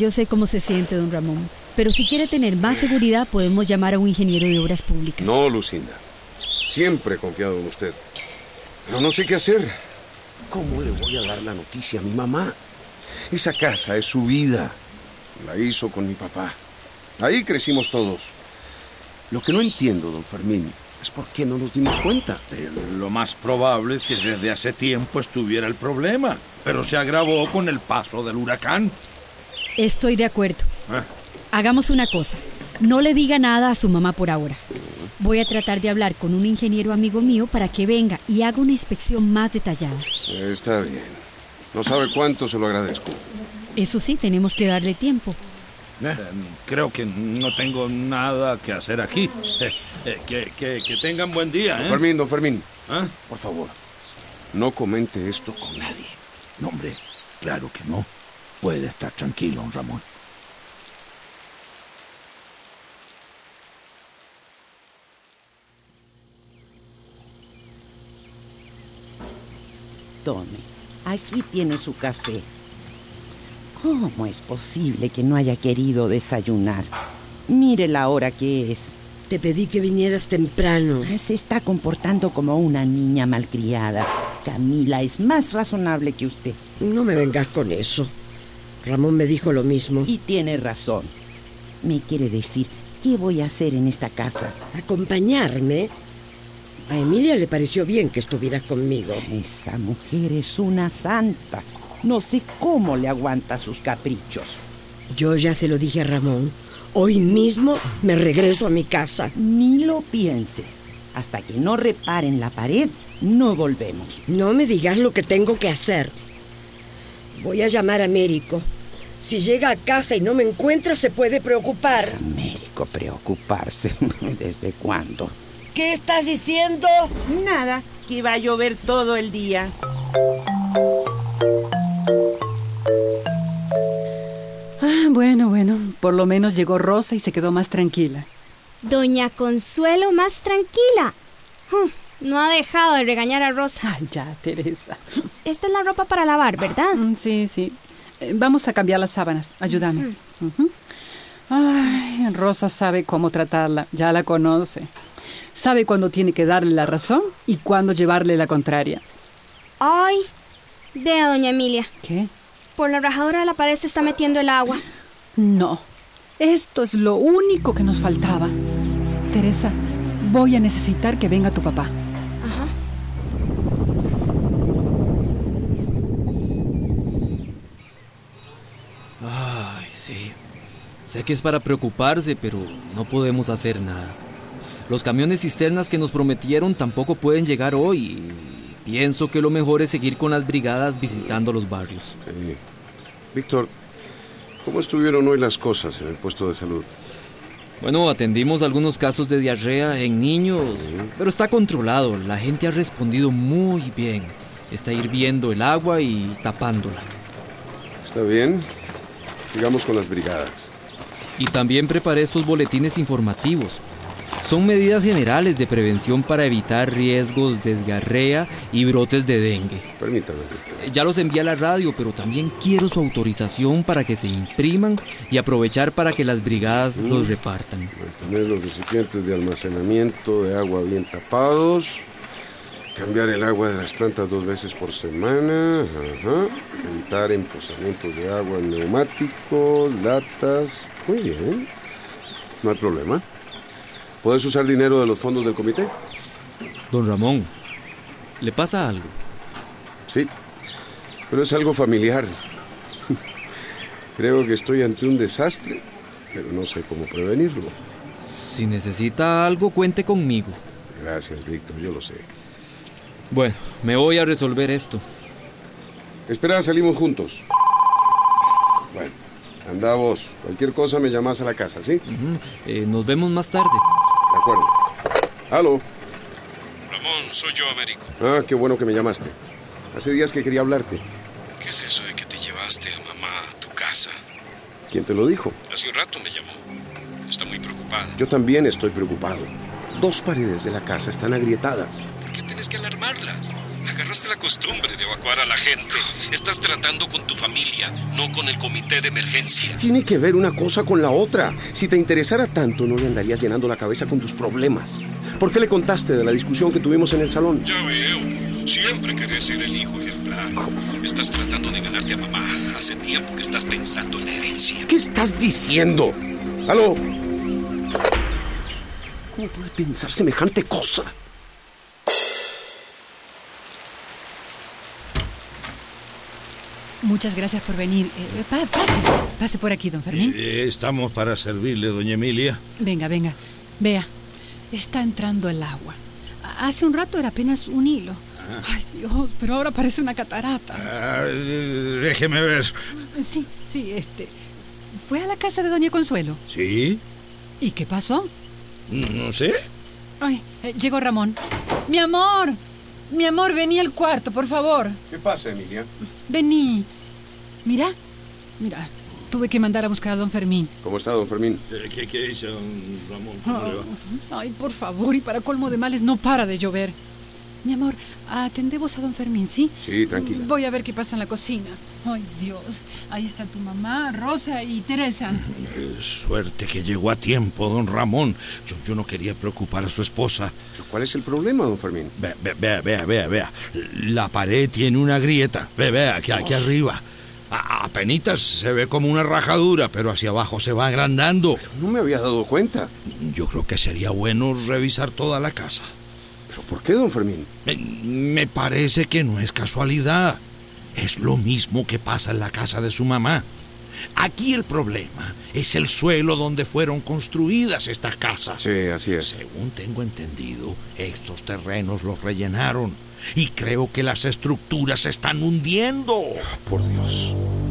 Yo sé cómo se siente, don Ramón. Pero si quiere tener más seguridad, podemos llamar a un ingeniero de obras públicas. No, Lucinda. Siempre he confiado en usted. Pero no sé qué hacer. ¿Cómo le voy a dar la noticia a mi mamá? Esa casa es su vida. La hizo con mi papá. Ahí crecimos todos. Lo que no entiendo, don Fermín, es por qué no nos dimos cuenta. Lo más probable es que desde hace tiempo estuviera el problema, pero se agravó con el paso del huracán. Estoy de acuerdo. Hagamos una cosa. No le diga nada a su mamá por ahora. Voy a tratar de hablar con un ingeniero amigo mío para que venga y haga una inspección más detallada. Está bien. No sabe cuánto se lo agradezco. Eso sí, tenemos que darle tiempo. Creo que no tengo nada que hacer aquí. Que tengan buen día, ¿eh? Don Fermín. Por favor, no comente esto con nadie. No, hombre, claro que no. Puede estar tranquilo, don Ramón. Tome, aquí tiene su café. ¿Cómo es posible que no haya querido desayunar? Mire la hora que es. Te pedí que vinieras temprano. Se está comportando como una niña malcriada. Camila es más razonable que usted. No me vengas con eso. Ramón me dijo lo mismo. Y tiene razón. Me quiere decir, ¿qué voy a hacer en esta casa? ¿Acompañarme? A Emilia le pareció bien que estuvieras conmigo. Esa mujer es una santa. No sé cómo le aguanta sus caprichos. Yo ya se lo dije a Ramón. Hoy mismo me regreso a mi casa. Ni lo piense. Hasta que no reparen la pared, no volvemos. No me digas lo que tengo que hacer. Voy a llamar a Américo. Si llega a casa y no me encuentra, se puede preocupar. Américo, preocuparse. ¿Desde cuándo? ¿Qué estás diciendo? Nada, que va a llover todo el día. Bueno, por lo menos llegó Rosa y se quedó más tranquila. Doña Consuelo más tranquila. No ha dejado de regañar a Rosa. Ay, ya, Teresa. Esta es la ropa para lavar, ¿verdad? Sí. Vamos a cambiar las sábanas. Ayúdame. Ay, Rosa sabe cómo tratarla. Ya la conoce. Sabe cuándo tiene que darle la razón y cuándo llevarle la contraria. Ay, vea, doña Emilia. ¿Qué? Por la rajadura de la pared se está metiendo el agua. No, esto es lo único que nos faltaba. Teresa, voy a necesitar que venga tu papá. Ajá. Ay, sí. Sé que es para preocuparse, pero no podemos hacer nada. Los camiones cisternas que nos prometieron tampoco pueden llegar hoy. Y pienso que lo mejor es seguir con las brigadas visitando los barrios. Sí. Víctor, ¿cómo estuvieron hoy las cosas en el puesto de salud? Bueno, atendimos algunos casos de diarrea en niños, pero está controlado. La gente ha respondido muy bien. Está hirviendo el agua y tapándola. Está bien. Sigamos con las brigadas. Y también preparé estos boletines informativos. Son medidas generales de prevención para evitar riesgos de diarrea y brotes de dengue. Permítame. Ya los envié a la radio, pero también quiero su autorización para que se impriman y aprovechar para que las brigadas los repartan. Mantener los recipientes de almacenamiento de agua bien tapados. Cambiar el agua de las plantas 2 veces por semana. Evitar emposamientos de agua en neumáticos, latas. Muy bien. No hay problema. ¿Puedes usar dinero de los fondos del comité? Don Ramón, ¿le pasa algo? Sí, pero es algo familiar. Creo que estoy ante un desastre, pero no sé cómo prevenirlo. Si necesita algo, cuente conmigo. Gracias, Víctor, yo lo sé. Bueno, me voy a resolver esto. Espera, salimos juntos. Bueno, anda vos. Cualquier cosa me llamas a la casa, ¿sí? Nos vemos más tarde. De acuerdo. ¿Aló? Ramón, soy yo, Américo. Ah, qué bueno que me llamaste. Hace días que quería hablarte. ¿Qué es eso de que te llevaste a mamá a tu casa? ¿Quién te lo dijo? Hace un rato me llamó. Está muy preocupada. Yo también estoy preocupado. 2 paredes de la casa están agrietadas. ¿Por qué tienes que alarmarla? Agarraste la costumbre de evacuar a la gente. Estás tratando con tu familia, no con el comité de emergencia. Tiene que ver una cosa con la otra. Si te interesara tanto, no le andarías llenando la cabeza con tus problemas. ¿Por qué le contaste de la discusión que tuvimos en el salón? Ya veo. Siempre querés ser el hijo ejemplar. Estás tratando de ganarte a mamá. Hace tiempo que estás pensando en la herencia. ¿Qué estás diciendo? ¡Aló! ¿Cómo puede pensar semejante cosa? Muchas gracias por venir. Pase por aquí, don Fermín. Estamos para servirle, doña Emilia. Venga. Vea, está entrando el agua. Hace un rato era apenas un hilo. Ay, Dios, pero ahora parece una catarata. Déjeme ver. Sí, ¿fue a la casa de doña Consuelo? ¿Sí? ¿Y qué pasó? No sé. Ay, llegó Ramón. Mi amor, vení al cuarto, por favor. ¿Qué pasa, Emilia? Vení. Mira, tuve que mandar a buscar a don Fermín. ¿Cómo está, don Fermín? ¿Qué dice don Ramón? ¿Cómo le va? Ay, por favor, y para colmo de males no para de llover. Mi amor, atendemos a don Fermín, ¿sí? Sí, tranquila. Voy a ver qué pasa en la cocina. Ay, Dios, ahí está tu mamá, Rosa y Teresa. Suerte que llegó a tiempo, don Ramón. Yo no quería preocupar a su esposa. ¿Cuál es el problema, don Fermín? Vea. La pared tiene una grieta. Vea, aquí arriba. Apenitas se ve como una rajadura, pero hacia abajo se va agrandando. No me había dado cuenta. Yo creo que sería bueno revisar toda la casa. ¿Pero por qué, don Fermín? Me parece que no es casualidad. Es lo mismo que pasa en la casa de su mamá. Aquí el problema es el suelo donde fueron construidas estas casas. Sí, así es. Según tengo entendido, estos terrenos los rellenaron. Y creo que las estructuras se están hundiendo. Por Dios.